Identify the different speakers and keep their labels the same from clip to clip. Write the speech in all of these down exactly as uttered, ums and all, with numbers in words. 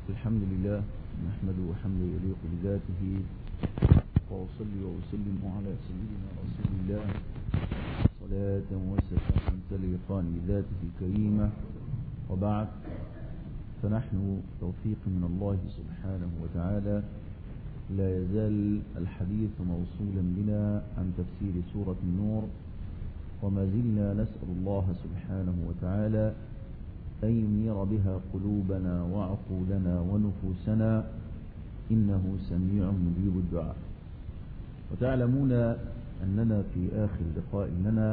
Speaker 1: الحمد لله نحمده حمدا يليق بذاته وأصلي وأسلم على سيدنا رسول الله صلاة وسلام تليقان بذاته الكريمة. وبعد، فنحن توفيق من الله سبحانه وتعالى لا يزال الحديث موصولا بنا عن تفسير سورة النور، وما زلنا نسأل الله سبحانه وتعالى أن ينير بها قلوبنا وعقولنا ونفوسنا، إنه سميع مجيب الدعاء. وتعلمون أننا في آخر لقاء لنا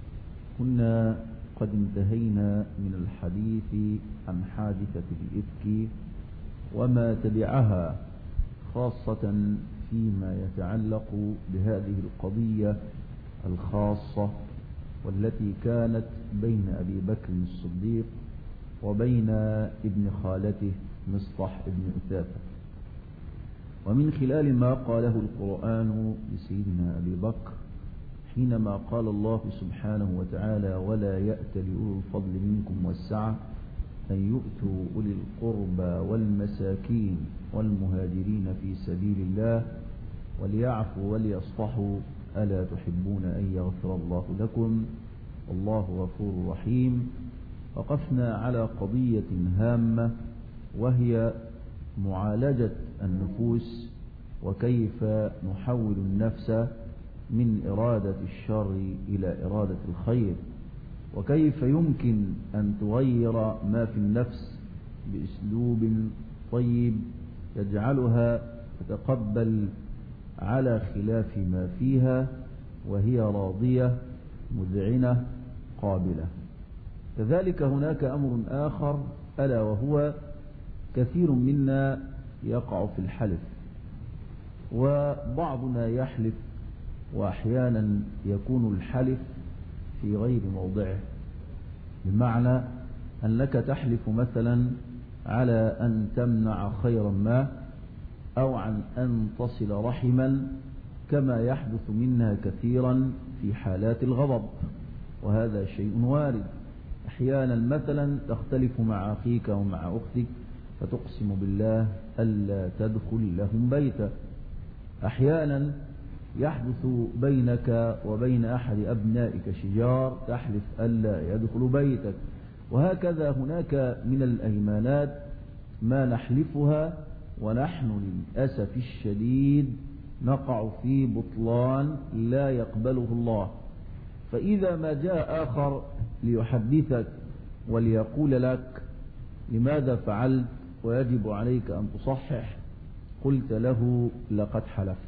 Speaker 1: كنا قد انتهينا من الحديث عن حادثة الإفك وما تبعها، خاصة فيما يتعلق بهذه القضية الخاصة والتي كانت بين أبي بكر الصديق وبين ابن خالته مصطح ابن أثاثة. ومن خلال ما قاله القرآن لسيدنا أبي بكر حينما قال الله سبحانه وتعالى: ولا يأت لأولي الفضل منكم والسعة أن يؤتوا أولي القربى والمساكين والمهاجرين في سبيل الله وليعفوا وليصفحوا ألا تحبون أن يغفر الله لكم والله غفور رحيم. وقفنا على قضية هامة وهي معالجة النفوس، وكيف نحول النفس من إرادة الشر إلى إرادة الخير، وكيف يمكن أن تغير ما في النفس بأسلوب طيب يجعلها تتقبل على خلاف ما فيها وهي راضية مذعنة قابلة. كذلك هناك أمر آخر، ألا وهو كثير منا يقع في الحلف، وبعضنا يحلف وأحيانا يكون الحلف في غير موضعه، بمعنى أنك تحلف مثلا على أن تمنع خيرا ما أو عن أن تصل رحما، كما يحدث منها كثيرا في حالات الغضب، وهذا شيء وارد. أحيانا مثلا تختلف مع أخيك ومع أختك فتقسم بالله ألا تدخل لهم بيتا. أحيانا يحدث بينك وبين أحد أبنائك شجار تحلف ألا يدخل بيتك. وهكذا هناك من الأيمانات ما نحلفها ونحن للأسف الشديد نقع في بطلان لا يقبله الله. فإذا ما جاء آخر ليحدثك وليقول لك لماذا فعلت ويجب عليك أن تصحح، قلت له لقد حلفت.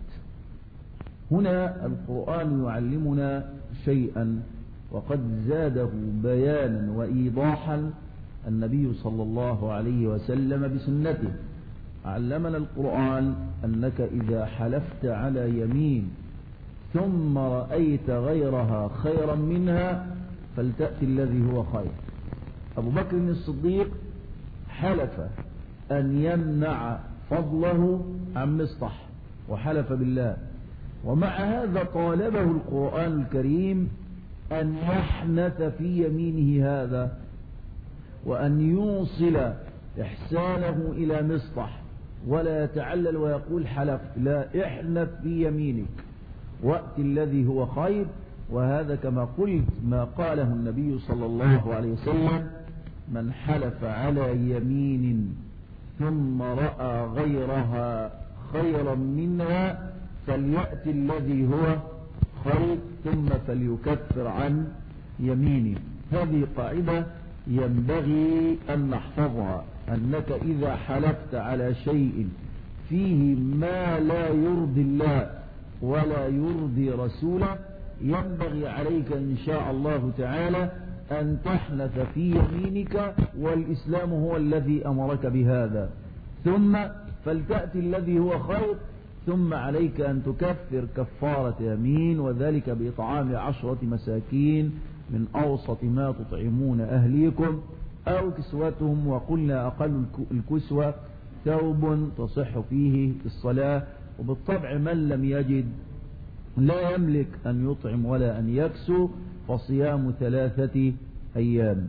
Speaker 1: هنا القرآن يعلمنا شيئا وقد زاده بيانا وإيضاحا النبي صلى الله عليه وسلم بسنته. علمنا القرآن أنك إذا حلفت على يمين ثم رأيت غيرها خيرا منها فلتأتي الذي هو خير. أبو بكر الصديق حلف أن يمنع فضله عن مصطح وحلف بالله، ومع هذا طالبه القرآن الكريم أن يحنث في يمينه هذا وأن يوصل إحسانه إلى مصطح، ولا يتعلل ويقول حلف، لا، احنث في يمينك وأت الذي هو خير. وهذا كما قلت ما قاله النبي صلى الله عليه وسلم: من حلف على يمين ثم رأى غيرها خيرا منها فليأت الذي هو خير ثم فليكفر عن يمينه. هذه قاعدة ينبغي أن نحفظها، أنك إذا حلفت على شيء فيه ما لا يرضي الله ولا يرضي رسوله ينبغي عليك إن شاء الله تعالى أن تحنث في يمينك، والإسلام هو الذي أمرك بهذا، ثم فلتأتي الذي هو خير، ثم عليك أن تكفر كفارة يمين، وذلك بإطعام عشرة مساكين من أوسط ما تطعمون أهليكم أو كسوتهم، وقلنا أقل الكسوة ثوب تصح فيه الصلاة. وبالطبع من لم يجد لا يملك أن يطعم ولا أن يكسو فصيام ثلاثة أيام.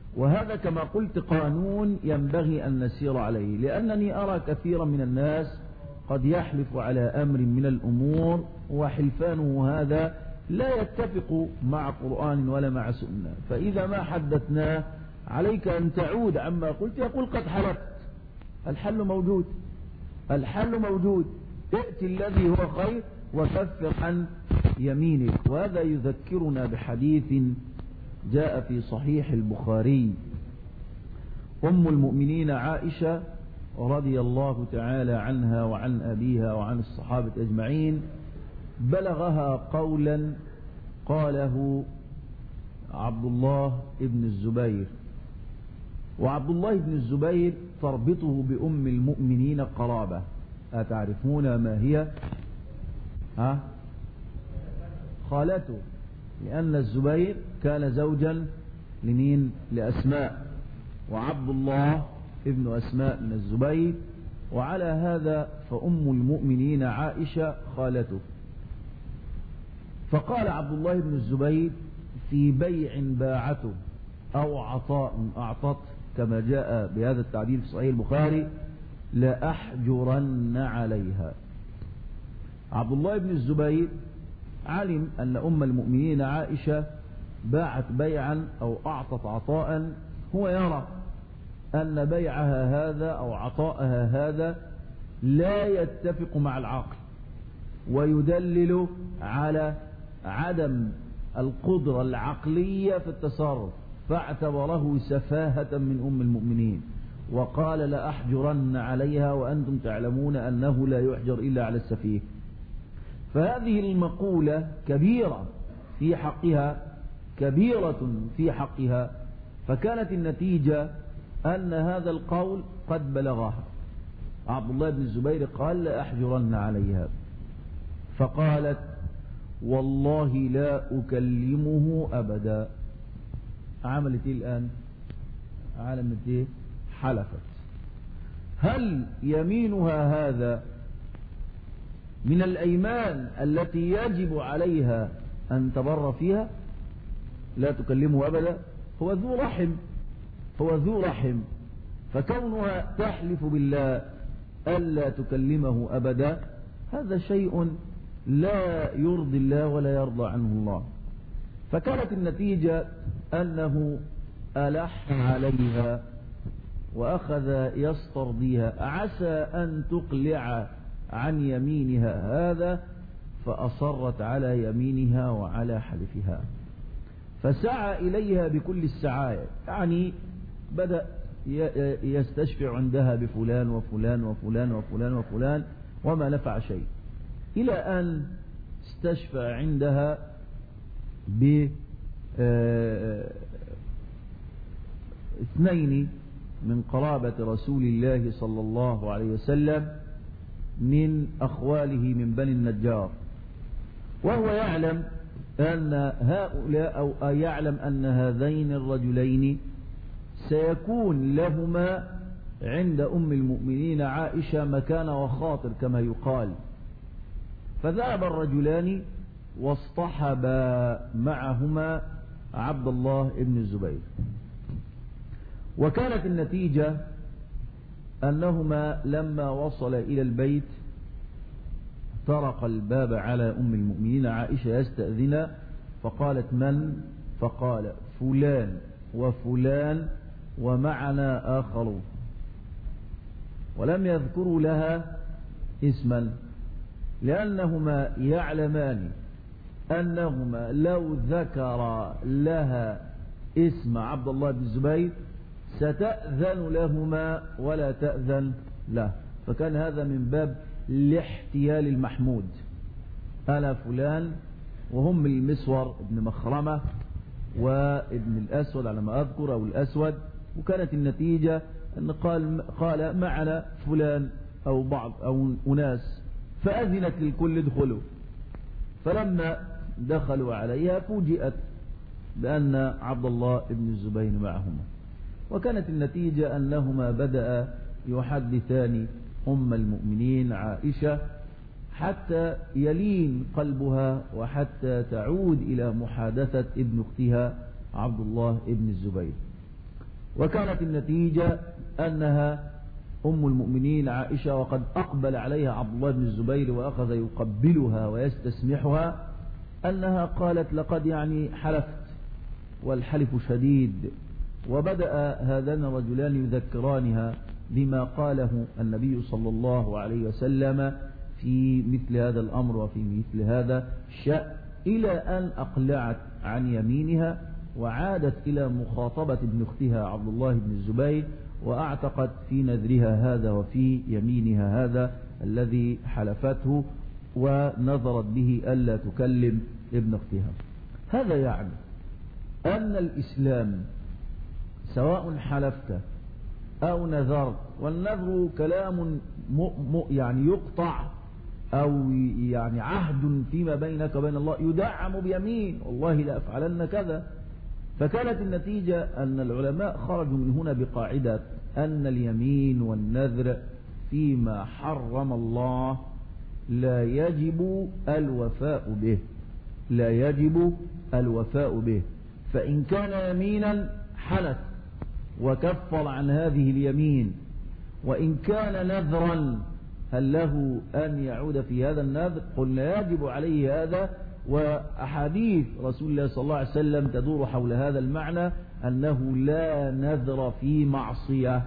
Speaker 1: وهذا كما قلت قانون ينبغي أن نسير عليه، لأنني أرى كثيرا من الناس قد يحلف على أمر من الأمور وحلفانه هذا لا يتفق مع قرآن ولا مع سنة، فإذا ما حدثناه عليك أن تعود عما قلت يقول قد حلفت. الحل موجود، الحل موجود، ائت الذي هو خير وكفر عن يمينك. وهذا يذكرنا بحديث جاء في صحيح البخاري. أم المؤمنين عائشة رضي الله تعالى عنها وعن أبيها وعن الصحابة أجمعين بلغها قولا قاله عبد الله بن الزبير، وعبد الله بن الزبير تربطه بأم المؤمنين قرابة. أتعرفون ما هي؟ ها؟ خالته، لأن الزبير كان زوجا لمين؟ لأسماء، وعبد الله ابن أسماء من الزبير، وعلى هذا فأم المؤمنين عائشة خالته. فقال عبد الله بن الزبير في بيع باعته أو عطاء أعطت كما جاء بهذا التعبير في صحيح البخاري لأحجرن عليها. عبد الله بن الزبير علم أن أم المؤمنين عائشة باعت بيعا أو أعطت عطاء، هو يرى أن بيعها هذا أو عطاءها هذا لا يتفق مع العقل ويدلل على عدم القدرة العقلية في التصرف، فاعتبره سفاهة من أم المؤمنين وقال لأحجرن عليها وأنتم تعلمون أنه لا يحجر إلا على السفيه. فهذه المقولة كبيرة في حقها، كبيرة في حقها. فكانت النتيجة أن هذا القول قد بلغها. عبد الله بن الزبير قال لأحجرن عليها، فقالت والله لا أكلمه أبدا. عملت إيه الآن؟ عملت إيه؟ حلفت. هل يمينها هذا من الأيمان التي يجب عليها أن تبر فيها؟ لا تكلمه أبدا. هو ذو رحم، هو ذو رحم، فكونها تحلف بالله ألا تكلمه أبدا هذا شيء لا يرضي الله ولا يرضى عنه الله. فكانت النتيجة أنه ألح عليها وأخذ يسترضيها عسى أن تقلع عن يمينها هذا، فأصرت على يمينها وعلى حلفها. فسعى إليها بكل السعاية، يعني بدأ يستشفع عندها بفلان وفلان وفلان وفلان وفلان وما نفع شيء، إلى أن استشفع عندها ب اثنين من قرابة رسول الله صلى الله عليه وسلم من أخواله من بني النجار، وهو يعلم أن هؤلاء أو يعلم أن هذين الرجلين سيكون لهما عند أم المؤمنين عائشة مكان وخاطر كما يقال. فذهب الرجلان واصطحبا معهما عبد الله بن الزبير، وكانت النتيجة أنهما لما وصل إلى البيت طرق الباب على أم المؤمنين عائشة يستأذن، فقالت من؟ فقال فلان وفلان ومعنا آخرون، ولم يذكروا لها اسما، لأنهما يعلمان أنهما لو ذكر لها اسم عبد الله بن الزبير ستأذن لهما ولا تأذن له. فكان هذا من باب الاحتيال المحمود، أنا فلان وهم المسور ابن مخرمة وابن الأسود على ما أذكر أو الأسود. وكانت النتيجة أن قال, قال معنا فلان أو بعض أو أناس، فأذنت للكل ادخلوا. فلما دخلوا عليها فوجئت بأن عبد الله بن الزبير معهما، وكانت النتيجة أنهما بدأ يحدثان أم المؤمنين عائشة حتى يلين قلبها وحتى تعود إلى محادثة ابن أختها عبد الله بن الزبير. وكانت النتيجة أنها أم المؤمنين عائشة وقد أقبل عليها عبد الله بن الزبير وأخذ يقبلها ويستسمحها أنها قالت لقد يعني حلفت والحلف شديد. وبدأ هذان الرجلان يذكرانها بما قاله النبي صلى الله عليه وسلم في مثل هذا الأمر وفي مثل هذا الشأن، إلى أن أقلعت عن يمينها وعادت إلى مخاطبة ابن أختها عبد الله بن الزبير، وأعتقد في نذرها هذا وفي يمينها هذا الذي حلفته، ونظرت به ألا تكلم ابن أختها. هذا يعني أن الإسلام سواء حلفت أو نذرت، والنذر كلام يعني يقطع أو يعني عهد فيما بينك وبين الله يدعم بيمين والله لا أفعلن كذا. فكانت النتيجة أن العلماء خرجوا من هنا بقاعدة أن اليمين والنذر فيما حرم الله لا يجب الوفاء به، لا يجب الوفاء به. فإن كان يمينا حلف وكفر عن هذه اليمين، وإن كان نذرا هل له أن يعود في هذا النذر؟ قلنا يجب عليه هذا. وأحاديث رسول الله صلى الله عليه وسلم تدور حول هذا المعنى، أنه لا نذر في معصية،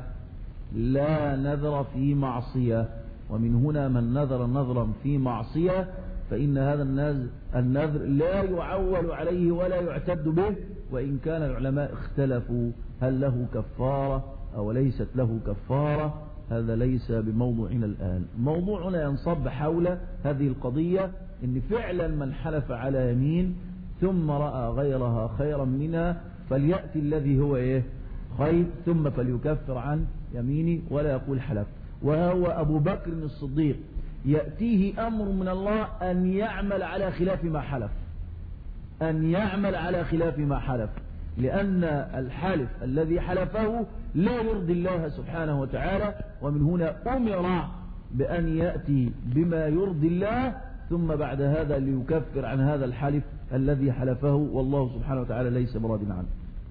Speaker 1: لا نذر في معصية. ومن هنا من نذر نذرا في معصية فإن هذا النذر لا يعول عليه ولا يعتد به، وإن كان العلماء اختلفوا هل له كفارة أو ليست له كفارة. هذا ليس بموضوعنا الآن. موضوعنا ينصب حول هذه القضية، إن فعلا من حلف على يمين ثم رأى غيرها خيرا منها فليأتي الذي هو إيه خير ثم فليكفر عن يمينه ولا يقول حلف. وهو أبو بكر الصديق يأتيه أمر من الله أن يعمل على خلاف ما حلف، أن يعمل على خلاف ما حلف، لأن الحلف الذي حلفه لا يرضي الله سبحانه وتعالى. ومن هنا أمر بأن يأتي بما يرضي الله ثم بعد هذا ليكفر عن هذا الحلف الذي حلفه والله سبحانه وتعالى ليس براض عنه.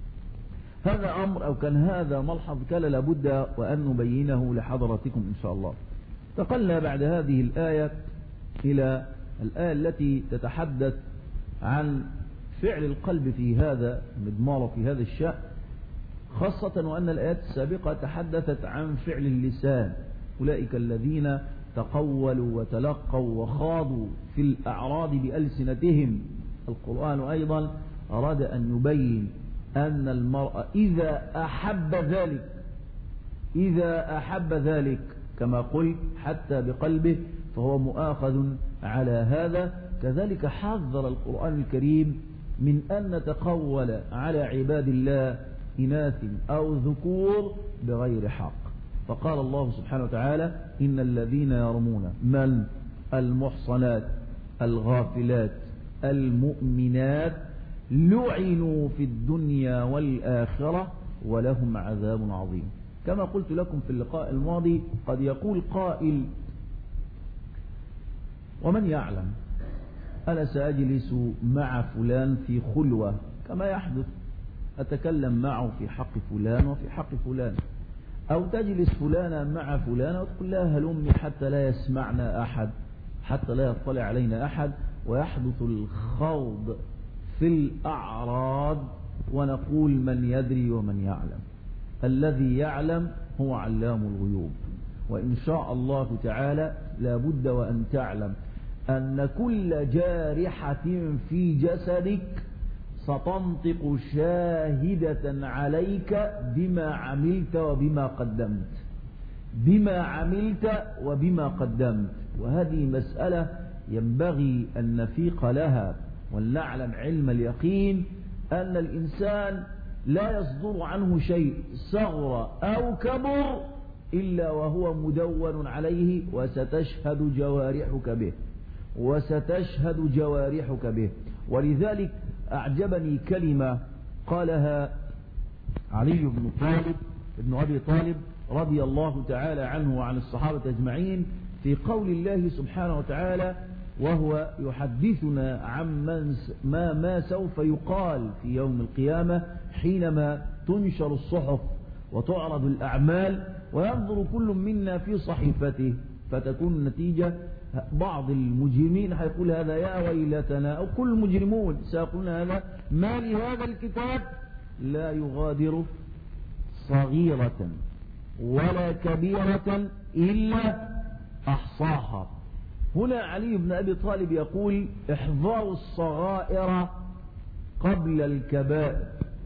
Speaker 1: هذا أمر أو كان هذا ملحظ كان لابد وأن نبينه لحضراتكم إن شاء الله. انتقلنا بعد هذه الآية إلى الآية التي تتحدث عن فعل القلب في هذا المضمار في هذا الشأن، خاصة وأن الآيات السابقة تحدثت عن فعل اللسان. أولئك الذين تقولوا وتلقوا وخاضوا في الأعراض بألسنتهم. القرآن أيضا أراد أن يبين أن المرء إذا أحب ذلك إذا أحب ذلك كما قلت حتى بقلبه فهو مؤاخذ على هذا. كذلك حذر القرآن الكريم من أن نتقول على عباد الله إناث أو ذكور بغير حق. فقال الله سبحانه وتعالى إن الذين يرمون من المحصنات الغافلات المؤمنات لعنوا في الدنيا والآخرة ولهم عذاب عظيم. كما قلت لكم في اللقاء الماضي قد يقول قائل ومن يعلم أنا سأجلس مع فلان في خلوة كما يحدث، أتكلم معه في حق فلان وفي حق فلان، أو تجلس فلانا مع فلان وتقول لها هلمي حتى لا يسمعنا أحد، حتى لا يطلع علينا أحد، ويحدث الخوض في الأعراض ونقول من يدري ومن يعلم. الذي يعلم هو علام الغيوب. وإن شاء الله تعالى لابد وأن تعلم أن كل جارحة في جسدك ستنطق شاهدة عليك بما عملت وبما قدمت، بما عملت وبما قدمت. وهذه مسألة ينبغي أن نفيق لها ولنعلم علم اليقين أن الإنسان لا يصدر عنه شيء صغر أو كبر إلا وهو مدون عليه وستشهد جوارحك به وستشهد جوارحك به. ولذلك أعجبني كلمة قالها علي بن طالب ابن أبي طالب رضي الله تعالى عنه وعن الصحابة أجمعين في قول الله سبحانه وتعالى وهو يحدثنا عن ما, ما سوف يقال في يوم القيامة حينما تنشر الصحف وتعرض الأعمال وينظر كل منا في صحيفته، فتكون النتيجة بعض المجرمين هيقول هذا يا ويلتنا، أو كل المجرمون سيقولون هذا ما لهذا الكتاب لا يغادر صغيرة ولا كبيرة إلا أحصاها. هنا علي بن أبي طالب يقول احذروا الصغائر قبل الكبائر،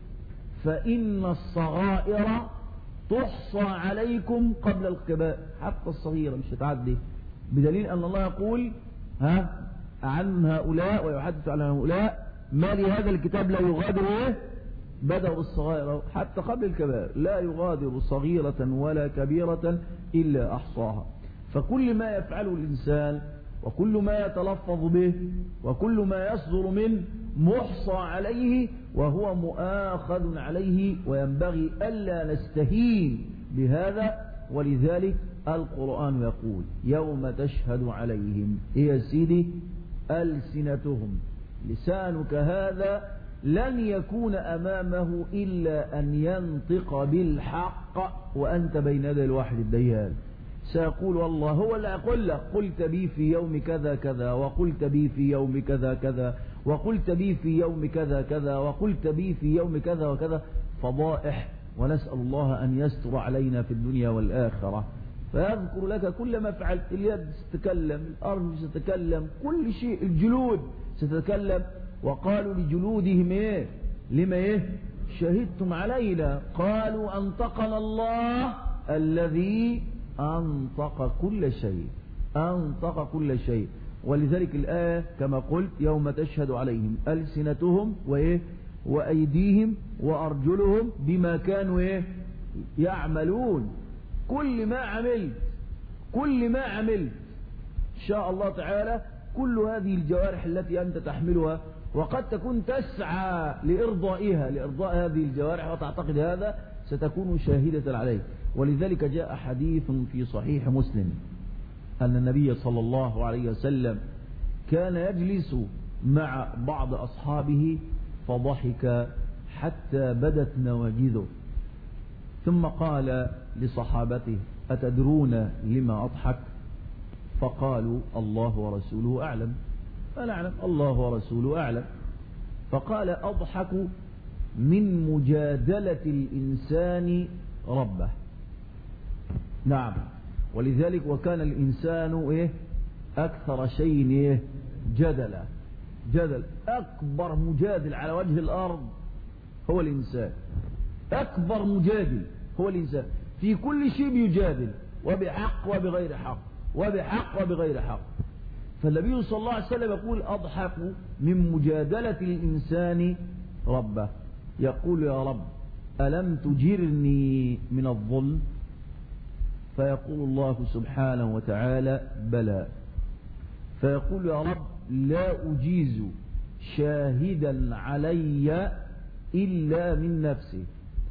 Speaker 1: فإن الصغائر تحصى عليكم قبل الكبائر. حتى الصغيرة مش هتعدي، بدليل أن الله يقول ها عن هؤلاء ويحدث عن هؤلاء ما لهذا الكتاب لا يغادر ايه بدأوا بالصغائر حتى قبل الكبائر، لا يغادر صغيرة ولا كبيرة إلا أحصاها. فكل ما يفعله الإنسان وكل ما يتلفظ به وكل ما يصدر منه محصى عليه وهو مؤاخذ عليه، وينبغي ألا نستهين بهذا. ولذلك القرآن يقول يوم تشهد عليهم إيه يا سيدي ألسنتهم، لسانك هذا لن يكون أمامه إلا أن ينطق بالحق وأنت بين يدي الواحد الديان. سيقول الله هو اللي أقول لك قلت بي في يوم كذا كذا، وقلت بي في يوم كذا كذا، وقلت بي في يوم كذا كذا، وقلت بي في يوم كذا وكذا. فضائح، ونسأل الله أن يستر علينا في الدنيا والآخرة. فيذكر لك كل ما فعلت، اليد ستتكلم، الأرض ستتكلم، كل شيء، الجلود ستتكلم. وقالوا لجلودهم ايه لما ايه شهدتم علينا، قالوا أنطقنا الله الذي أنطق كل شيء، أنطق كل شيء. ولذلك الآية كما قلت يوم تشهد عليهم ألسنتهم وإيه وأيديهم وأرجلهم بما كانوا إيه يعملون. كل ما عملت كل ما عملت إن شاء الله تعالى، كل هذه الجوارح التي أنت تحملها وقد تكون تسعى لإرضائها لإرضاء هذه الجوارح وتعتقد هذا، ستكون شاهدة عليه. ولذلك جاء حديث في صحيح مسلم أن النبي صلى الله عليه وسلم كان يجلس مع بعض أصحابه فضحك حتى بدت نواجذه، ثم قال لصحابته أتدرون لما أضحك؟ فقالوا الله ورسوله أعلم. فنعلم الله ورسوله أعلم. فقال أضحك من مجادلة الإنسان ربه. نعم، ولذلك وكان الإنسان إيه أكثر شيء إيه جدلا جدل. أكبر مجادل على وجه الأرض هو الإنسان، أكبر مجادل هو الإنسان في كل شيء بيجادل، وبحق وبغير حق، وبحق وبغير حق. فالنبي صلى الله عليه وسلم يقول أضحك من مجادلة الإنسان ربه. يقول يا رب ألم تجرني من الظلم؟ فيقول الله سبحانه وتعالى بلى. فيقول يا رب لا أجيز شاهدا علي إلا من نفسي،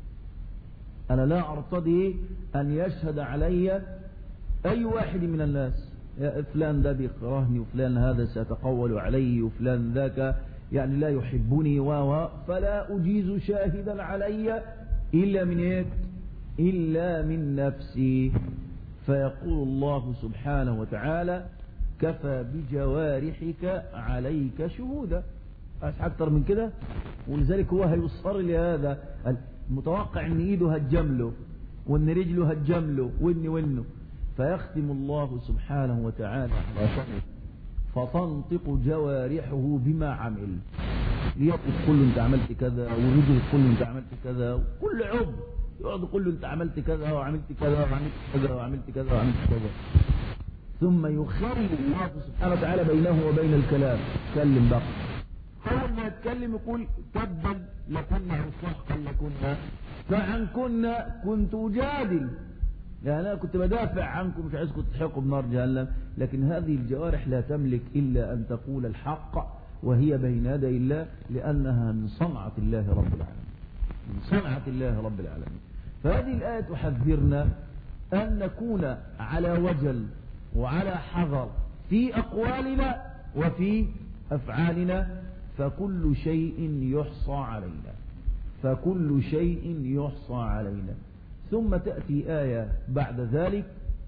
Speaker 1: أنا لا أرتضي أن يشهد علي أي واحد من الناس، يا فلان ده بيكرهني، وفلان هذا سيتقول علي، وفلان ذاك يعني لا يحبني، و فلا أجيز شاهدا علي إلا من إيه؟ إلا من نفسي. فيقول الله سبحانه وتعالى كفى بجوارحك عليك شهودا. أكثر من كده؟ ولذلك هو هيصر لهذا المتوقع ان ايده هتجمله وان رجله هتجمله وان وانه. فيختم الله سبحانه وتعالى على شهوده فتنطق جوارحه بما عمل، ليقول كل انت عملت كذا، ورجل كل انت عملت كذا، وكل عضو يقعد يقول له انت عملت كذا وعملت كذا وعملت كذا وعملت كذا وعملت كذا. ثم يخرج الله سبحانه وتعالى بينه وبين الكلام. تكلم بقى، أول ما يتكلم يقول تبا لكنا عصاقا لكنا فعن كنا كنت أجادل، يعني أنا كنت بدافع عنكم مش عايزكم تحقوا بنار جهنم. لكن هذه الجوارح لا تملك إلا أن تقول الحق وهي بين يدي الله، لأنها من صنعة الله رب العالمين، من صنعة الله رب العالمين. فهذه الآية تحذرنا أن نكون على وجل وعلى حذر في أقوالنا وفي أفعالنا، فكل شيء يحصى علينا، فكل شيء يحصى علينا. ثم تأتي آية بعد ذلك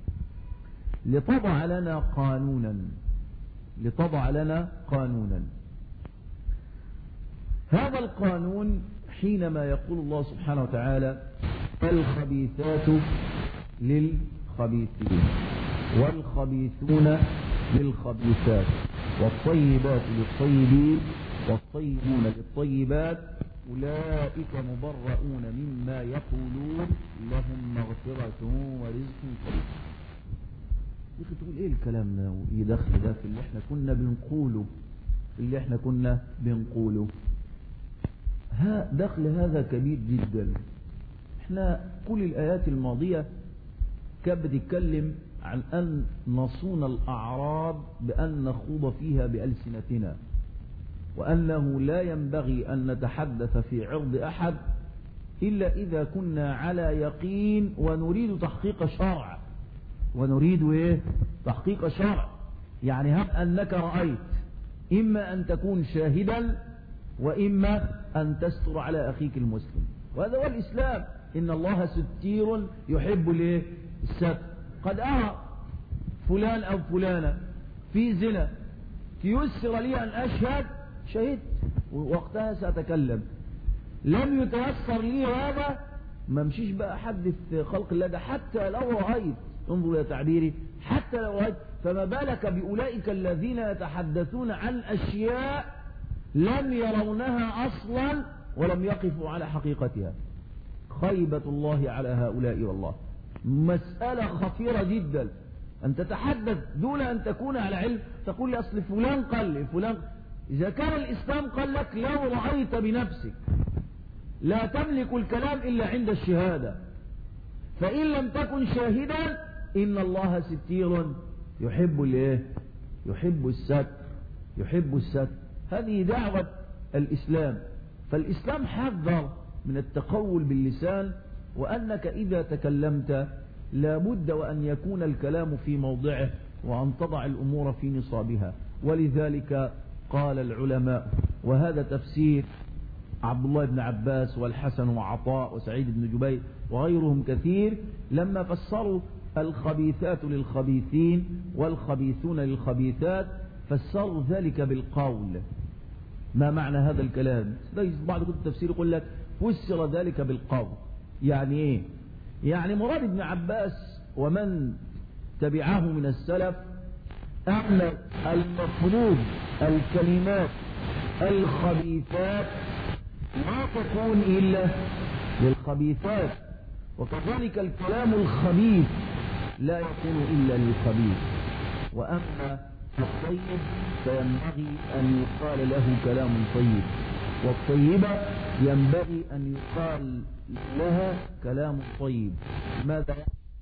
Speaker 1: لتضع لنا قانونا لتضع لنا قانونا. هذا القانون حينما يقول الله سبحانه وتعالى الخبيثات للخبيثين والخبيثون للخبيثات والطيبات للطيبين والطيبون للطيبات أولئك مبرؤون مما يقولون لهم مغفرة ورزق كريم. يا أخي تقول إيه الكلام ده وإيه دخل ده في اللي إحنا كنا بنقوله في اللي إحنا كنا بنقوله ها دخل هذا كبير جدا. إحنا كل الآيات الماضية كانت بتتكلم عن أن نصون الأعراض بأن نخوض فيها بألسنتنا، وأنه لا ينبغي أن نتحدث في عرض أحد إلا إذا كنا على يقين ونريد تحقيق شرع ونريد إيه؟ تحقيق شرع. يعني هب أنك رأيت إما أن تكون شاهدا وإما أن تستر على أخيك المسلم، وهذا هو الإسلام. إن الله ستير يحب الإيه؟ الستر. قد أرى فلان أو فلانة في زنا ييسر لي أن أشهد شهدت وقتها سأتكلم. لم يتيسر لي هذا ما مشيش بقى أحدث خلق الله ده حتى لو رأيت. انظر إلى تعبيري حتى لو رأيت، فما بالك بأولئك الذين يتحدثون عن أشياء لم يرونها أصلا ولم يقفوا على حقيقتها. خيبة الله على هؤلاء والله. مسألة خطيرة جدا أن تتحدث دون أن تكون على علم. تقول لي أصل فلان قال لي فلان. إذا كان الإسلام قال لك لو رأيت بنفسك لا تملك الكلام إلا عند الشهادة، فإن لم تكن شاهدا إن الله ستير يحب الايه؟ يحب الستر يحب الستر. هذه دعوة الإسلام. فالإسلام حذر من التقول باللسان، وأنك إذا تكلمت لابد وأن يكون الكلام في موضعه وأن تضع الأمور في نصابها. ولذلك قال العلماء، وهذا تفسير عبد الله بن عباس والحسن وعطاء وسعيد بن جبير وغيرهم كثير، لما فسروا الخبيثات للخبيثين والخبيثون للخبيثات فسروا ذلك بالقول. ما معنى هذا الكلام؟ بعض كتب التفسير يقول لك فسر ذلك بالقول. يعني ايه؟ يعني مراد ابن عباس ومن تبعه من السلف أن المفروض الكلمات الخبيثات ما تكون إلا للخبيثات، وكذلك الكلام الخبيث لا يكون إلا للخبيث. وأما الطيب فينبغي أن يقال له كلام طيب، والطيبة ينبغي أن يقال لها كلام طيب. ماذا؟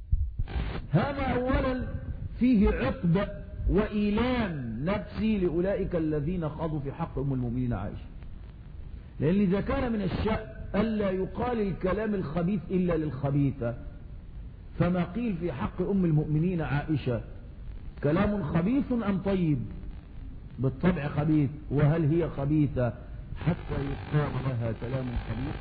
Speaker 1: هذا أولا فيه عقد وإيلام نفسي لأولئك الذين خاضوا في حق أم المؤمنين عائشة، لأن إذا كان من الشأن ألا يقال الكلام الخبيث إلا للخبيثة، فما قيل في حق أم المؤمنين عائشة كلام خبيث أم طيب؟ بالطبع خبيث. وهل هي خبيثة حتى يقال لها كلام خبيث؟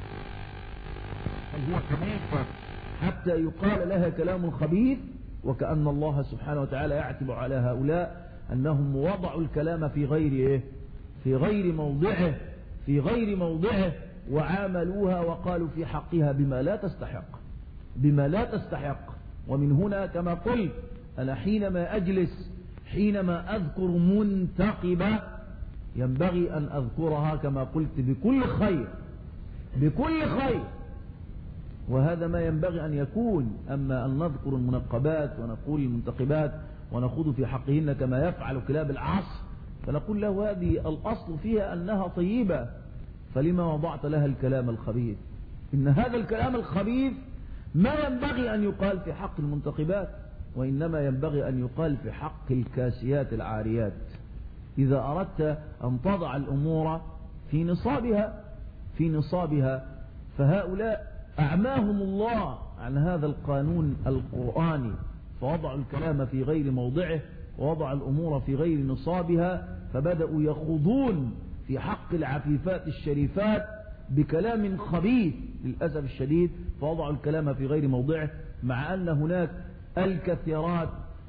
Speaker 1: هل هي خبيثة حتى يقال لها كلام خبيث؟ وكأن الله سبحانه وتعالى يعتب على هؤلاء أنهم وضعوا الكلام في غير إيه؟ في غير موضعه في غير موضعه وعاملوها وقالوا في حقها بما لا تستحق بما لا تستحق. ومن هنا كما قلت أنا حينما أجلس حينما أذكر منتقبة ينبغي أن أذكرها كما قلت بكل خير بكل خير، وهذا ما ينبغي أن يكون. أما أن نذكر المنقبات ونقول المنتقبات ونخوض في حقهن كما يفعل كلاب العصر، فنقول له هذه الأصل فيها أنها طيبة، فلما وضعت لها الكلام الخبيث؟ إن هذا الكلام الخبيث ما ينبغي أن يقال في حق المنتقبات، وإنما ينبغي أن يقال في حق الكاسيات العاريات. إذا أردت أن تضع الأمور في نصابها في نصابها فهؤلاء أعماهم الله عن هذا القانون القرآني، فوضعوا الكلام في غير موضعه ووضع الأمور في غير نصابها، فبدأوا يخوضون في حق العفيفات الشريفات بكلام خبيث للأسف الشديد، فوضعوا الكلام في غير موضعه، مع أن هناك الكثيرات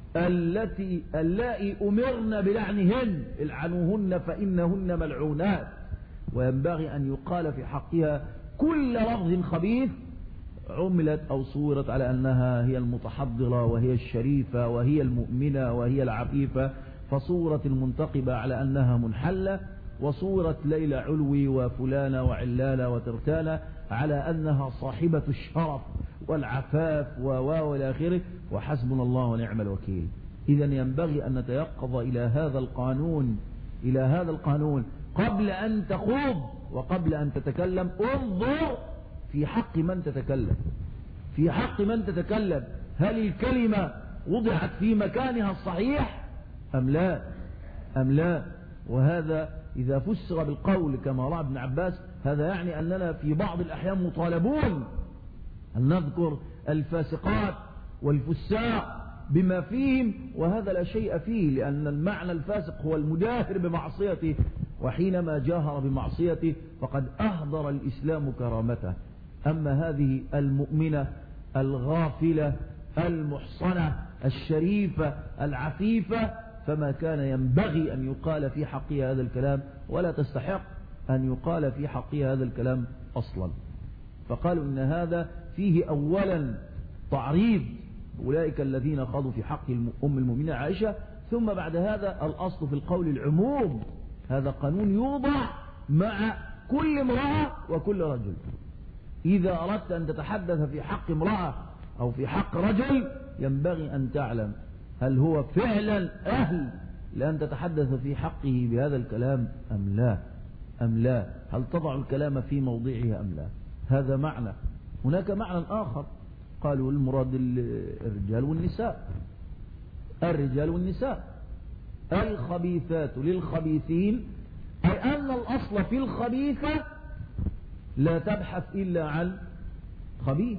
Speaker 1: التي اللائي أمرن بلعنهن العنوهن فإنهن ملعونات، وينبغي أن يقال في حقها كل لفظ خبيث عملت أو صورت على أنها هي المتحضرة وهي الشريفة وهي المؤمنة وهي العفيفة، فصورة المنتقبة على أنها منحلة، وصورة ليلى علوي وفلانة وعلانة وترتانة على أنها صاحبة الشرف والعفاف وواو إلى آخره، وحسبنا الله ونعم الوكيل. إذا ينبغي أن نتيقظ إلى هذا القانون إلى هذا القانون قبل أن تخوض وقبل أن تتكلم. انظر في حق من تتكلم، في حق من تتكلم، هل الكلمة وضعت في مكانها الصحيح أم لا أم لا؟ وهذا إذا فسر بالقول كما رأى ابن عباس، هذا يعني أننا في بعض الأحيان مطالبون أن نذكر الفاسقات والفساق بما فيهم، وهذا لا شيء فيه، لأن المعنى الفاسق هو المجاهر بمعصيته، وحينما جاهر بمعصيته فقد أهدر الإسلام كرامته. أما هذه المؤمنة الغافلة المحصنة الشريفة العفيفة فما كان ينبغي أن يقال في حقها هذا الكلام، ولا تستحق أن يقال في حقها هذا الكلام أصلا. فقالوا إن هذا فيه أولا تعريض أولئك الذين خاضوا في حق أم المؤمنين عائشة، ثم بعد هذا الأصل في القول العموم، هذا قانون يوضع مع كل امرأة وكل رجل. إذا أردت أن تتحدث في حق امرأة أو في حق رجل ينبغي أن تعلم هل هو فعلا أهل لأن تتحدث في حقه بهذا الكلام أم لا أم لا، هل تضع الكلام في موضعه أم لا. هذا معنى. هناك معنى آخر قالوا المراد الرجال والنساء، الرجال والنساء، الخبيثات للخبيثين، أي أن الأصل في الخبيثة لا تبحث إلا عن خبيث.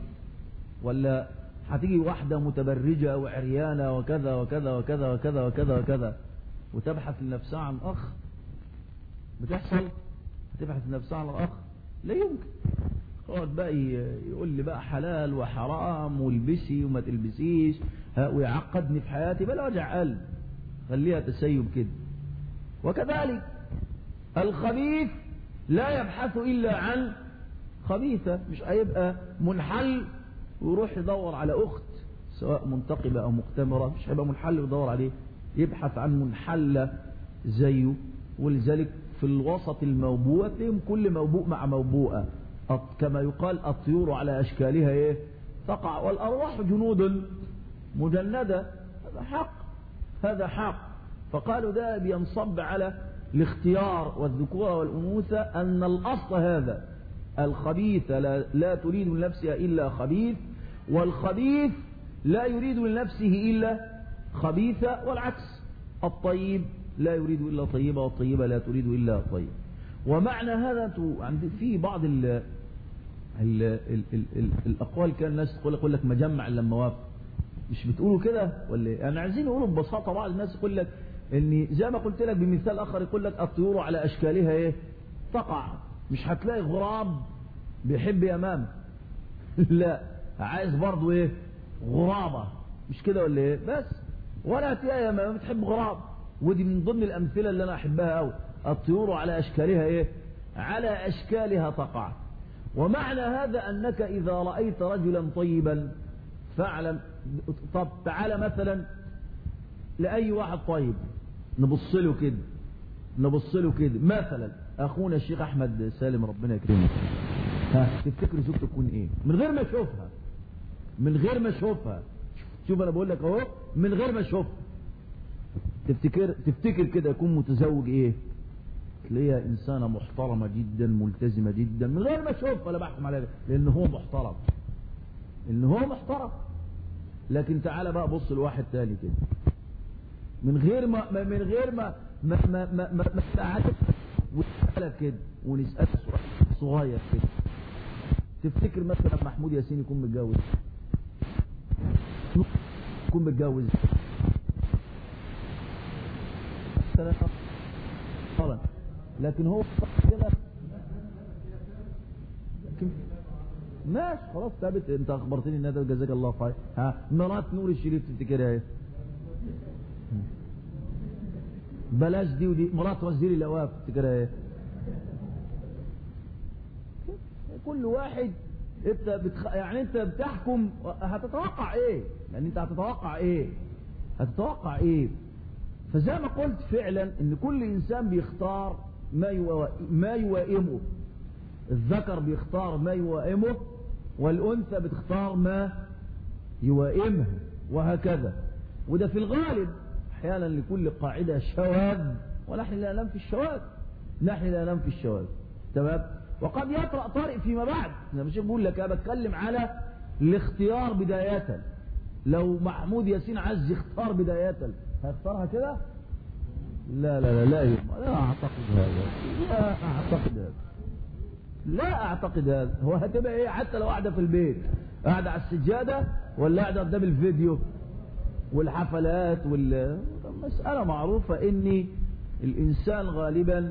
Speaker 1: ولا هتيجي واحدة متبرجة وعريانة وكذا وكذا وكذا وكذا وكذا وكذا وتبحث لنفسها عن أخ؟ بتحصل؟ هتبحث لنفسها عن أخ؟ لا يمكن. قعد بقى يقول لي بقى حلال وحرام والبسي وما تلبسيش ويعقدني في حياتي، بلا وجع قلب، خليها تسيب كده. وكذلك الخبيث لا يبحث إلا عن خبيثة، مش هيبقى منحل ويروح يدور على أخت سواء منتقبة أو مختمرة، مش هيبقى منحل ويدور عليه، يبحث عن منحلة زيه. ولذلك في الوسط الموبوء تلاقيهم كل موبوء مع موبوءة، كما يقال الطيور على أشكالها إيه تقع والأرواح جنود مجندة. هذا حق، هذا حق. فقالوا ده بينصب على الاختيار والذكورة والأنوثة، أن الأصل هذا الخبيثة لا, لا تريد لنفسها إلا خبيث، والخبيث لا يريد لنفسه إلا خبيثة، والعكس، الطيب لا يريد إلا طيبة والطيبة لا تريد إلا طيب. ومعنى هذا في بعض ال ال ال ال ال الأقوال كان الناس تقول لك, يقول لك مجمع لما وافق، مش بتقولوا كده ولا ايه؟ يعني عايزين نقولوا ببساطة. بعض الناس يقول لك ان زي ما قلت لك بمثال آخر، يقول لك الطيور على أشكالها ايه تقع. مش هتلاقي غراب بيحب يمام لا، عايز برضو ايه غرابة، مش كده ولا ايه؟ بس ولا هتلاقي يمام بتحب غراب. ودي من ضمن الأمثلة اللي أنا أحبها أوي، الطيور على أشكالها ايه على أشكالها تقع. ومعنى هذا أنك إذا رأيت رجلا طيبا فاعلم. طب تعالى مثلا لأي واحد طيب نبص له كده نبص له كده مثلا أخونا الشيخ أحمد سالم ربنا يكرمه، ها تفتكر زوجته تكون إيه من غير ما أشوفها؟ من غير ما أشوفها، شوف أنا بقول لك أهو، من غير ما أشوفها تفتكر تفتكر كده يكون متزوج إيه؟ تلاقيها إنسانة محترمة جدا ملتزمة جدا من غير ما أشوفها ولا بحكم عليها، لأن هو محترم، لأن هو محترم. لكن تعالى بقى بص لواحد تاني كده من غير ما من غير ما ما ما ما ما, ما تعرف ونسألك كده ونسألك سؤال صغير كده، تفتكر مثلا محمود ياسين يكون متجوز؟ يكون متجوز مثلا، لكن هو كده ماشي خلاص ثابت، انت اخبرتني ان هذا جزاك الله خير. ها مرات نور الشريف تفتكرها ايه؟ بلاش دي ودي. مرات وزير الاوقاف تفتكرها ايه؟ كل واحد انت بتخ... يعني انت بتحكم هتتوقع ايه؟ لان انت هتتوقع ايه؟ هتتوقع ايه؟ فزي ما قلت فعلا ان كل انسان بيختار ما يو... ما يوائمه. الذكر بيختار ما يوائمه والانثى بتختار ما يوائمها وهكذا. وده في الغالب. احيانا لكل قاعده شواذ ونحن لا ننفي الشواذ. نحن لا ننفي الشواذ. تمام؟ وقد يطرأ طارئ فيما بعد. انا مش بقول لك انا بتكلم على الاختيار بداية. لو محمود ياسين عايز يختار بداية هيختارها كده؟ لا لا لا لا لا اعتقد هذا. لا اعتقد هذا. لا اعتقد هذا. هو هتبقى ايه حتى لو قاعده في البيت؟ قاعده على السجاده ولا قاعده قدام الفيديو والحفلات وال مسألة معروفة ان الانسان غالبا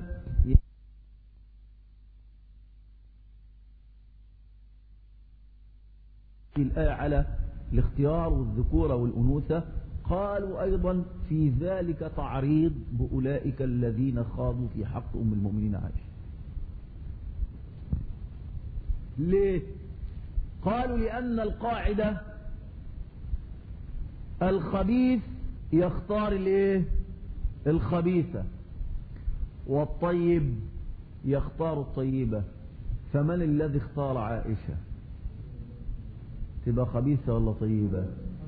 Speaker 1: الآية على الاختيار والذكورة والأنوثة. قالوا أيضا في ذلك تعريض بأولئك الذين خاضوا في حق أم المؤمنين عائشة. ليه؟ قالوا لأن القاعدة الخبيث يختار الايه؟ الخبيثة، والطيب يختار الطيبة. فمن الذي اختار عائشة؟ تبقى خبيثة ولا طيبة؟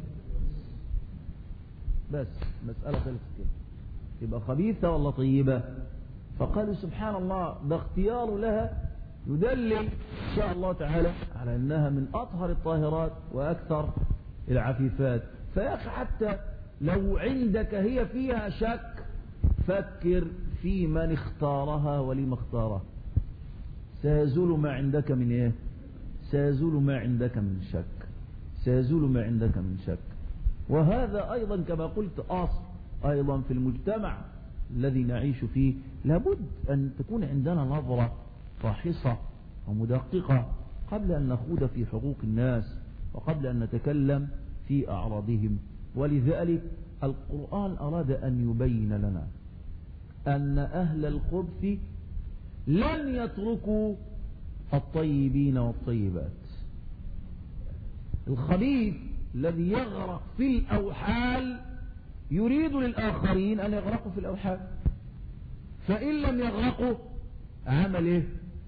Speaker 1: بس مسألة خلصت كده. تبقى خبيثة ولا طيبة؟ فقالوا سبحان الله ده اختيار لها يدلل إن شاء الله تعالى على أنها من أطهر الطاهرات وأكثر العفيفات. فيا أخي حتى لو عندك هي فيها شك فكر في من اختارها ولما اختارها. سيزول ما عندك من ايه؟ سيزول ما عندك من شك. سيزول ما عندك من شك. وهذا أيضا كما قلت أصل أيضا في المجتمع الذي نعيش فيه. لابد أن تكون عندنا نظرة فاحصة ومدققة قبل أن نخوض في حقوق الناس وقبل أن نتكلم في أعراضهم. ولذلك القرآن أراد أن يبين لنا أن أهل الخبث لن يتركوا الطيبين والطيبات. الخبيث الذي يغرق في الأوحال يريد للآخرين أن يغرقوا في الأوحال، فإن لم يغرقوا عمل إيه؟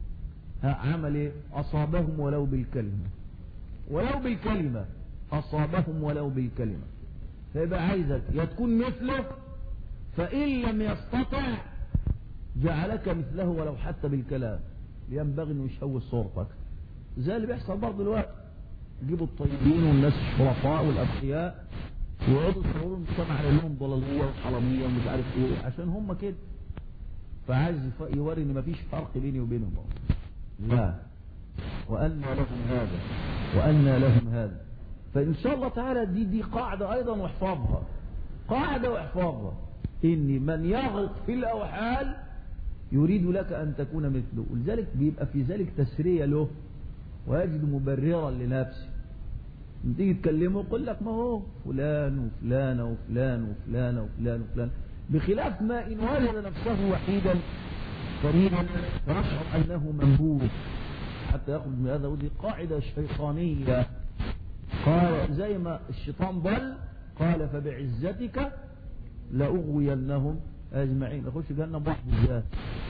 Speaker 1: عمل إيه؟ أصابهم ولو بالكلمة. ولو بالكلمة أصابهم ولو بالكلمة. فيبقى عايزك يا تكون مثله، فإن لم يستطع جعلك مثله ولو حتى بالكلام. ينبغي أنه يشوه صورتك زي اللي بيحصل برضه الوقت. يجيبوا الطيبين والناس الشرفاء والأبقياء ويقعدوا يصوروا المجتمع على لهم ضلالية وحرامية ومش عارف ايه عشان هم كده. فعايز يوري ان مفيش فرق بيني وبينهم. لا، وأن لهم هذا وأن لهم هذا. فإن شاء الله تعالى دي دي قاعدة أيضا واحفظها. قاعدة واحفظها إن من يغرق في الأوحال يريد لك أن تكون مثله. ولذلك بيبقى في ذلك تسرية له ويجد مبررا لنفسه. لما تيجي تكلمه يقول لك ما هو فلان وفلان وفلان وفلان وفلان وفلان، بخلاف ما إن وجد نفسه وحيدا فريدا فيشعر أنه منبوذ حتى يخرج من هذا. ودي قاعدة شيطانية. قال زي ما الشيطان ضل قال فبعزتك لأغوينهم أجمعين. أخش جهنم واحد بالذات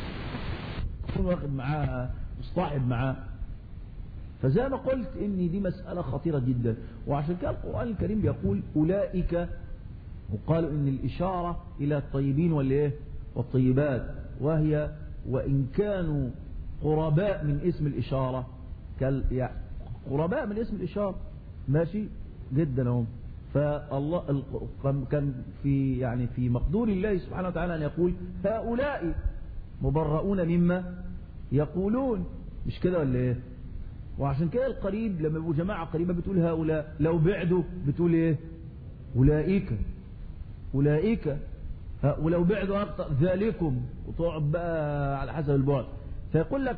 Speaker 1: يكون واخد معاها مصطحب معاه. فزي ما قلت إن دي مسألة خطيرة جدا. وعشان كده القرآن الكريم بيقول أولئك، وقالوا إن الإشارة إلى الطيبين والإيه والطيبات، وهي وإن كانوا قرباء من اسم الإشارة كال يعني قرباء من اسم الإشارة ماشي جدا هم. فالله كان في يعني في مقدور الله سبحانه وتعالى أن يقول هؤلاء مبرؤون مما يقولون، مش كده ولا ايه؟ وعشان كده القريب لما يبقوا جماعة قريبة بتقول هؤلاء، لو بعدوا بتقول ايه؟ أولئك أولئك. ولو بعدوا أكثر ذلكم، وتقعد بقى على حسب البعد. فيقول لك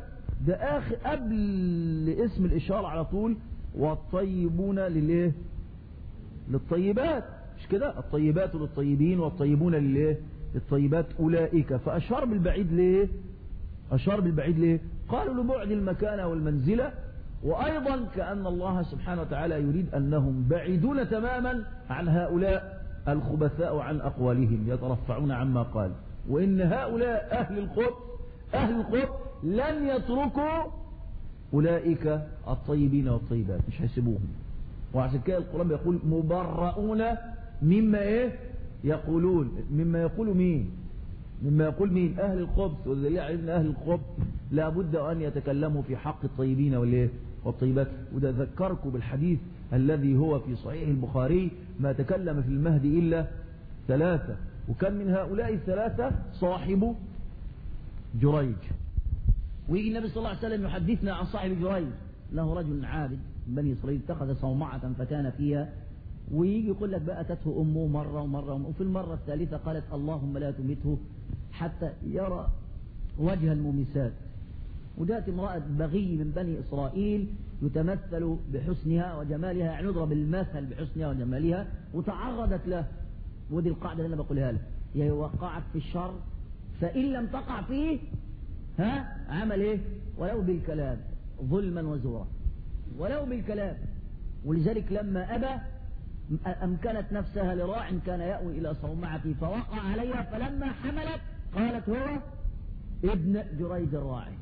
Speaker 1: ده آخر قبل اسم الإشارة على طول، والطيبون للإيه؟ للطيبات، مش كده؟ الطيبات للطيبين والطيبون للإيه؟ للطيبات أولئك. فأشار بالبعيد ليه؟ أشار بالبعيد ليه؟ قالوا لبعد المكانة والمنزلة، وأيضا كأن الله سبحانه وتعالى يريد أنهم بعيدون تماما عن هؤلاء الخبثاء وعن أقوالهم، يترفعون عما قال. وإن هؤلاء أهل الخبث أهل الخبث لن يتركوا أولئك الطيبين والطيبات، مش هيسيبوهم. وعشان كده القرآن يقول مبرؤون مما إيه يقولون. مما يقول مين؟ مما يقول مين؟ أهل الخبث. والدليل على أن أهل الخبث لابد أن يتكلموا في حق الطيبين والإيه والطيبات. وده ذكركم بالحديث الذي هو في صحيح البخاري: ما تكلم في المهد إلا ثلاثة، وكان من هؤلاء الثلاثة صاحب جريج. ويجي النبي صلى الله عليه وسلم يحدثنا عن صاحب جريج: له رجل عابد من بني إسرائيل اتخذ صومعة فكان فيها. ويجي يقول لك بقى أتته أمه مرة ومرة ومرة، وفي المرة الثالثة قالت اللهم لا تمته حتى يرى وجه المومسات. وجاءت امرأة بغي من بني إسرائيل يتمثل بحسنها وجمالها، يعني يضرب المثل بحسنها وجمالها، وتعرضت له. ودي القاعدة اللي أنا بقولها لك: هي وقعت في الشر فإن لم تقع فيه ها عمل إيه؟ ولو بالكلام، ظلما وزورا، ولو بالكلام. ولذلك لما أبى أمكنت نفسها لراع كان يأوي إلى صومعته فوقع عليها، فلما حملت قالت هو ابن جريج الراعي.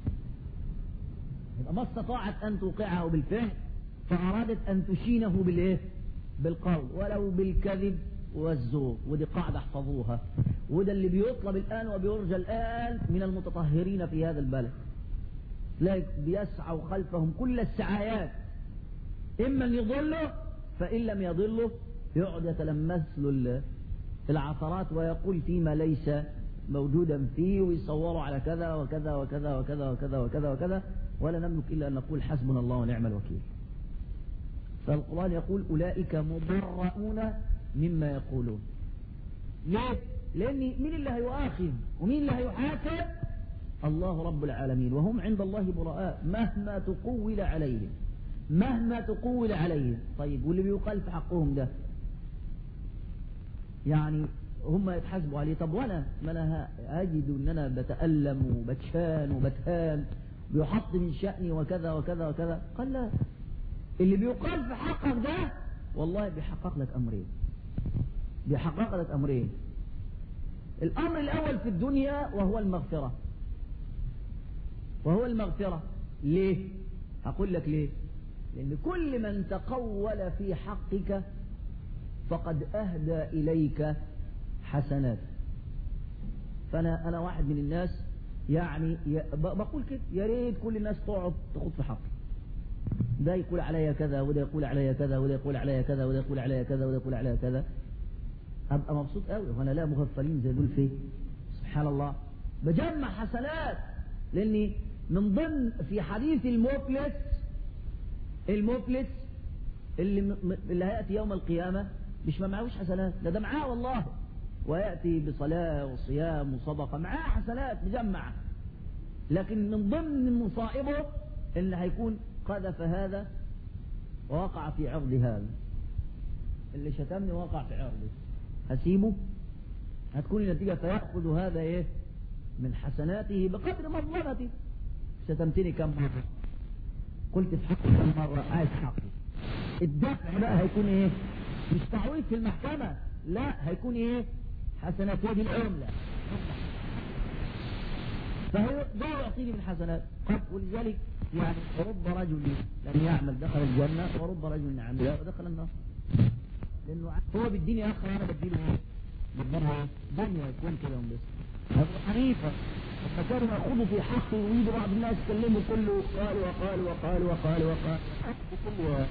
Speaker 1: ما استطاعت أن توقعه بالفعل، فأرادت أن تشينه بالإيه؟ بالقول، ولو بالكذب والزور. ودي قاعدة احفظوها، وده اللي بيطلب الآن وبيرجى الآن من المتطهرين في هذا البلد. لا بيسعوا خلفهم كل السعايات، إما أن يضلوا، فإن لم يضلوا يقعد يتلمس له العثرات ويقول فيما ليس موجودا فيه، ويصوروا على كذا وكذا وكذا وكذا وكذا وكذا وكذا. ولا نملك إلا أن نقول حسبنا الله ونعم الوكيل. فالقرآن يقول أولئك مبرؤون مما يقولون. ليه؟ لأن مين اللي هيؤاخذ ومين اللي هيحاسب؟ الله رب العالمين، وهم عند الله براء مهما تقول عليهم، مهما تقول عليهم. طيب واللي بيقال في حقهم ده يعني هم يتحاسبوا عليه. طب وانا ما انا اجد ان انا بتألم وبتشان وبتهان، بيحط من شأني وكذا وكذا وكذا. قال لا، اللي بيقال في حقك ده والله بيحقق لك امرين، بيحقق لك امرين. الامر الاول في الدنيا وهو المغفرة، وهو المغفرة. ليه؟ هقول لك ليه. لأن كل من تقول في حقك فقد أهدى إليك حسنات. فأنا أنا واحد من الناس يعني بقول كده: يا ريت كل الناس تقعد تخط في حقي، ده يقول عليا كذا وده يقول عليا كذا وده يقول عليا كذا وده يقول عليا كذا وده يقول عليا كذا، أبقى مبسوط قوي. وأنا لا مغفلين زي دول فيه، سبحان الله، بجمع حسنات. لأني من ضمن في حديث المفلس، المفلس اللي اللي هيأتي يوم القيامة مش ما معهوش حسنات، ده ده معاه والله، ويأتي بصلاة وصيام وصدقة، معاه حسنات مجمعة، لكن من ضمن مصائبه اللي هيكون قذف هذا ووقع في عرض هذا، اللي شتمني وقع في عرضه، هسيبه؟ هتكون النتيجة فيأخذ هذا ايه من حسناته بقدر مظلمتي. شتمتني كم مرة؟ قلت في حقي كم مرة؟ عايز حقي. الدفع بقى هيكون ايه؟ مش تعويض في المحكمة، لا، هيكون ايه؟ حسنات ودي العملة. فهو ده يعطيني من حسنات. ولذلك يعني رب رجل لم يعمل دخل الجنة، ورب رجل عمل ودخل النار. لأنه هو بيديني آخر، أنا بديله ايه؟ بالضبط دنيا يكون كده بس. أبو حنيفة لما كانوا يأخذوا في حقه ويجوا بعض الناس يتكلموا كله قال وقال وقال وقال وقال كله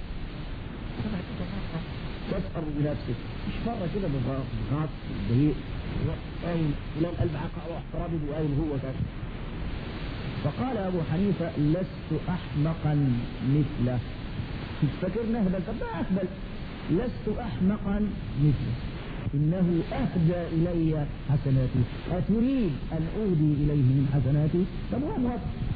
Speaker 1: تسأر بنفسك. مش مرة كده بغاط بهيء قايل فلان قلب عقع واحترابي وقايل هو كذا. فقال أبو حنيفة لست أحمقا مثله. فكرنا هبل، طب ما أهبل. لست أحمقا مثله، إنه أهدى إلي حسناتي، أتريد أن أهدي إليه من حسناتي؟ طب هو موافق،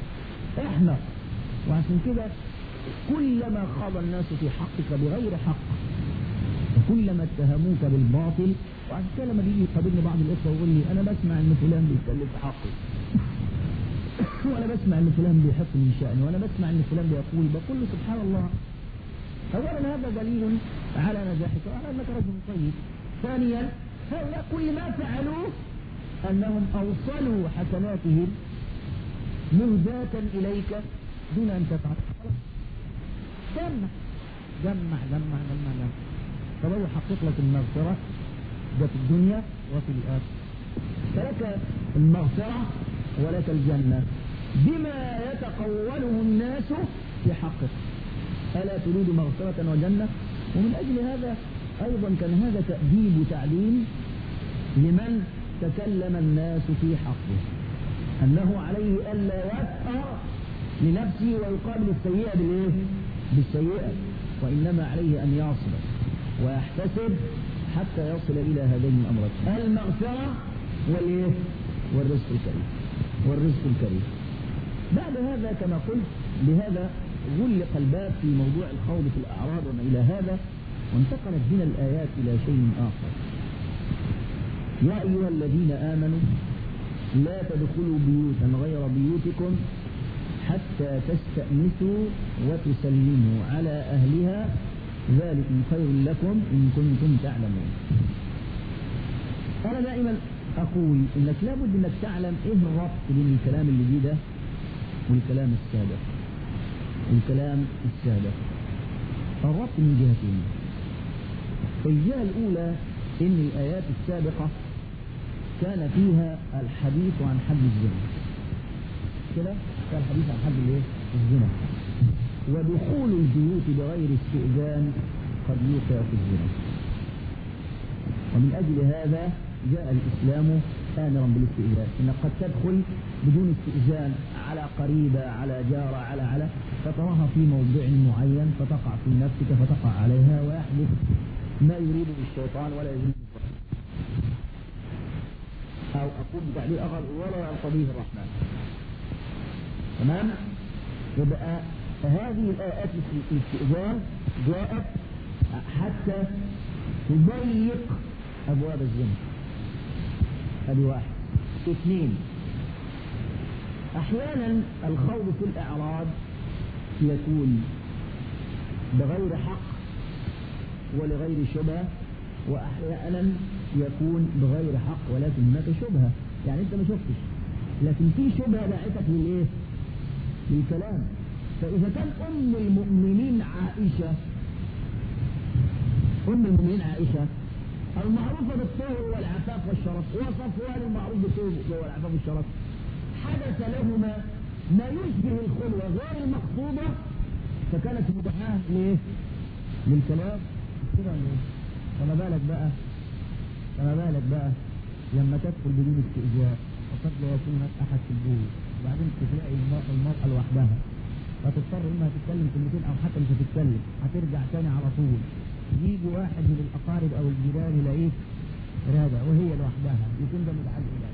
Speaker 2: احنا. وعشان كده كلما خاض الناس في حقك بغير حق وكلما اتهموك بالباطل. وعشان كده لما بيجي يقابلني بعض الاخوه ويقول لي انا بسمع ان فلان بيتكلم في حقي وانا بسمع ان فلان بيحط من شأني وانا بسمع ان فلان بيقول، بقول له سبحان الله، اولا هذا دليل على نجاحك وعلى انك رجل طيب. ثانيا هؤلاء كل ما فعلوه انهم اوصلوا حسناتهم مهداة اليك دون ان تفعل. جمع جمع جمع جمع جمع فهو يحقق لك المغفرة ده في الدنيا وفي الآخرة. فلك المغفرة ولك الجنة بما يتقوله الناس في حقك. ألا تريد مغفرة وجنة؟ ومن أجل هذا أيضا كان هذا تأديب وتعليم لمن تكلم الناس في حقه، أنه عليه ألا يسأر لنفسه ويقابل السيئة بالإيه؟ بالسيئة، وإنما عليه أن يصبر ويحتسب حتى يصل إلى هذين الأمرين، المغفرة والإيه؟ والرزق الكريم والرزق الكريم. بعد هذا كما قلت بهذا غلق الباب في موضوع الخوض في الأعراض وما إلى هذا، وانتقلت بنا الآيات إلى شيء آخر. يا أيها الذين آمنوا لا تدخلوا بيوتا غير بيوتكم حتى تستأنسوا وتسلموا على أهلها ذلكم خير لكم إن كنتم تعلمون. أنا دائما أقول إنك لابد إنك تعلم إيه الربط بين الكلام اللي جه ده والكلام السابق. الكلام السابق الربط من جهتين. الجهة الأولى إن الآيات السابقة كان فيها الحديث عن حد الزنا، كده كان الحديث عن حد الايه؟ الزنا، ودخول البيوت بغير استئذان قد يوقع في الزنا. ومن أجل هذا جاء الإسلام آمرا بالاستئذان، إنك قد تدخل بدون استئذان على قريبة على جارة على على فتراها في موضع معين فتقع في نفسك فتقع عليها ويحدث ما يريده الشيطان ولا يريده أو أقول بتعبير آخر ولا يرتضيه الرحمن. تمام؟ يبقى هذه الآيات في الاستئذان جاءت حتى تضيق أبواب الزنا. هذه واحد. اثنين، أحيانا الخوض في الأعراض يكون بغير حق ولغير شبهة، وأحيانا يكون بغير حق ولكن هناك شبهة، يعني أنت ما شفتش لكن في شبهة داعتك للإيه؟ للكلام. فإذا كان أم المؤمنين عائشة أم المؤمنين عائشة المعروفة بالطهر والعفاف والشرف، وصفوان المعروف بالطهر والعفاف والشرف، حدث لهما ما يشبه الخلوة غير المقصودة فكانت مدعاة ليه؟ للكلام كده. فما بالك بقى فما بالك بقى لما تدخل بدون استئذان وقد لا يكون هناك أحد في البيت، وبعدين تلاقي المرأة لوحدها فتضطر إنها تتكلم كلمتين أو حتى مش هتتكلم، هترجع تاني على طول. يجي واحد من الأقارب أو الجيران يلاقيه راجع وهي لوحدها، يكون ده مدعاة العلاج.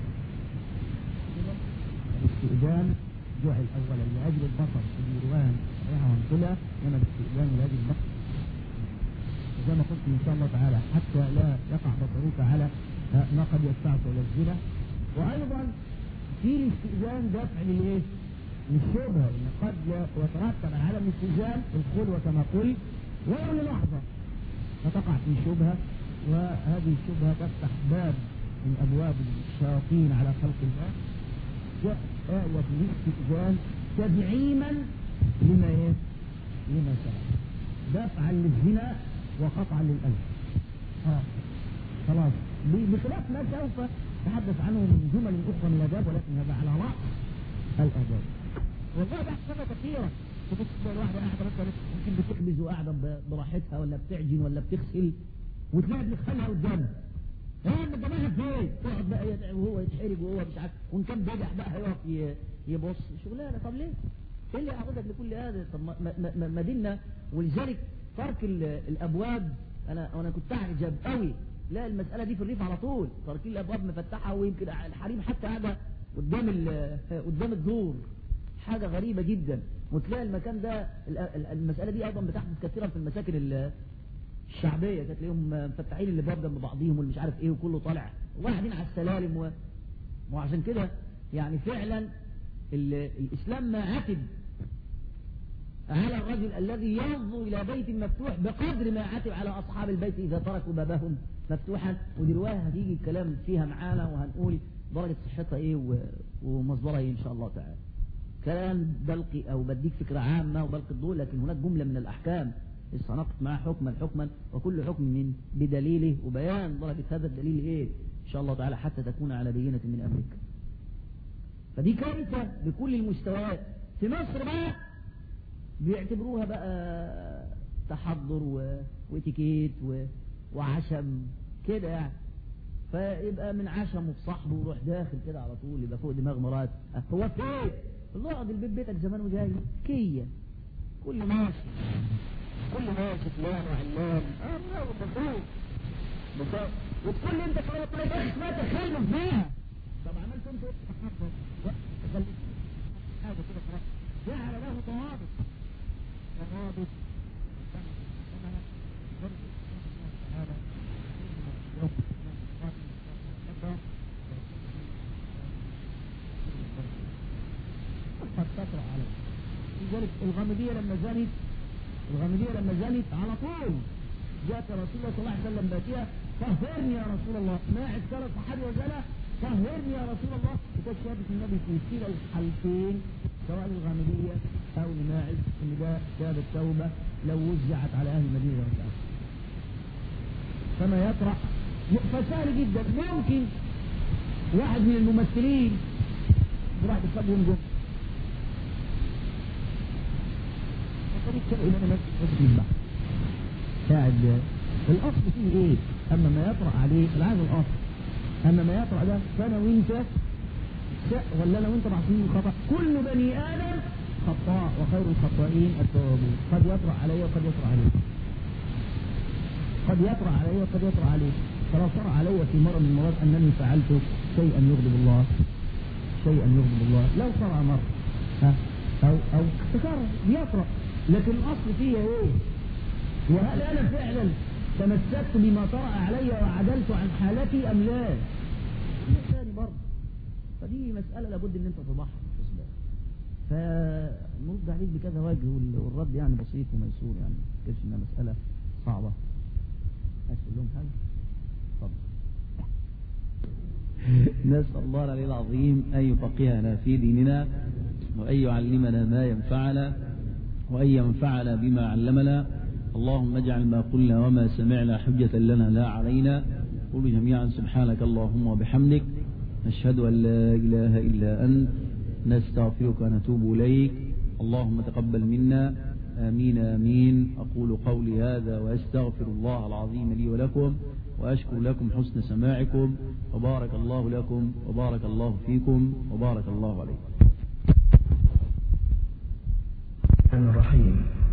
Speaker 2: الاستئذان جعل أولا لأجل البصر في الجيران صحيحة وانقلة، إنما الاستئذان لأجل البصر زي ما قلت إن شاء الله تعالى حتى لا يقع بصرك على ما قد يدفعك إلى الزنا. وأيضا في الاستئذان دفع للإيه؟ للشبهة، إن قد يترتب على عدم الاستئذان الخلوة كما قلت ولو للحظة فتقع في شبهة، وهذه الشبهة تفتح باب من أبواب الشياطين على خلق الله. جاء آية الاستئذان تدعيما لما إيه؟ لما سبق، دفعا للزنا وقطعا للألف. ها خلاص، بخلاف ما سوف نتحدث عنه من جمل أخرى من الآداب، ولكن هذا على رأس الآداب. والله بحثنا كثيرا. تبص الواحدة قاعدة مثلا يمكن بتخبز وقاعدة براحتها ولا بتعجن ولا بتغسل وتلاقي بتخلها قدامها. ايه انت جمالها فين؟ تقعد بقى يدعي وهو يتحرج وهو مش عارف، وان كان بيجح بقى هيقف يبص شغلانه. طب ليه؟ ايه اللي يعودك لكل هذا؟ طب ما ما ديننا. ولذلك ترك الابواب، انا انا كنت اعجب قوي، لا المساله دي في الريف على طول تركين الابواب مفتحه، ويمكن الحريم حتى قاعده قدام قدام الدور حاجة غريبة جدا. وتلاقي المكان ده المسألة دي أيضا بتحدث كثيرا في المساكن الشعبية، تلاقيهم مفتحين اللي باب جنب بعضيهم والمش عارف ايه وكله طالع وقاعدين على السلالم و... وعشان كده يعني فعلا الإسلام ما عتب على الرجل الذي ينظر إلى بيت مفتوح بقدر ما عتب على أصحاب البيت إذا تركوا بابهم مفتوحا. ودلوقتي هتيجي الكلام فيها معانا وهنقول درجة صحتها ايه ومصدرها ايه ان شاء الله تعالى. كلام بلقي او بديك فكرة عامة وبلقي الضوء، لكن هناك جملة من الأحكام استنقت معها حكما حكما وكل حكم من بدليله وبيان درجة هذا الدليل ايه ان شاء الله تعالى حتى تكون على بينة من أمرك. فدي كارثة بكل المستويات. في مصر بقى بيعتبروها بقى تحضر و... واتيكيت و... وعشم كده يعني. فيبقى من عشم وصاحبه ويروح داخل كده على طول يبقى فوق دماغ مرات. هو فين الله اقعد البيت بيتك زمان وجاي كية كل ماشي كل ماشي فلان وعلان اه لا بفوق بفوق وتقول لي انت كده طلعت اسمها تخلف بيها. طب عملت انت تحضر تخلف حاجه كده خلاص جعل له ضوابط ضوابط قد تطرأ عليه. لذلك الغامدية لما زنت الغامدية لما زنت على طول جاءت رسول الله صلى الله عليه وسلم باتيها طهرني يا رسول الله. ما اعتكر صحابي وزنى طهرني يا رسول الله. وكانت شهادة النبي في كلا الحالتين سواء للغامدية أو لماعز إن ده شهادة التوبة لو وزعت على أهل المدينة والآخر. فما يطرأ فسهل جدا. ممكن واحد من الممثلين راح يصابهم جمع إلى نفسه قاعد. الأصل فيه إيه؟ أما ما يطرأ عليه العاده الأصل. أما ما يطرأ ده فأنا وإنت ولا أنا وإنت معصومين خطأ. كل بني آدم خطاء وخير الخطائين التوابون. قد يطرأ علي وقد يطرأ عليه قد يطرأ علي وقد يطرأ عليه. فلو طرأ علي في مرة من المرات أنني فعلت شيئا يغضب الله شيئا يغضب الله لو طرأ مرة ها أو أو تكرر بيطرأ، لكن الأصل فيه ايه؟ وهل أنا فعلا تمسكت بما طرأ علي وعدلت عن حالتي أم لا؟ ده ثاني برضه. فدي مسألة لابد ان انت تضحي في الحسبان. فنرد عليك بكذا وجه والرد يعني بسيط وميسور يعني ما تفكرش انها مسألة صعبة. عايز تقول لهم حاجة؟ اتفضل.
Speaker 1: نسأل الله العلي العظيم أن يفقهنا في ديننا وأن يعلمنا ما ينفعنا وأن ينفعنا بما علمنا. اللهم اجعل ما قلنا وما سمعنا حجة لنا لا علينا. قولوا جميعا سبحانك اللهم وبحمدك نشهد أن لا إله إلا أنت نستغفرك ونتوب إليك. اللهم تقبل منا آمين آمين. أقول قولي هذا وأستغفر الله العظيم لي ولكم وأشكر لكم حسن سماعكم وبارك الله لكم وبارك الله فيكم وبارك الله عليكم.
Speaker 3: الرحيم.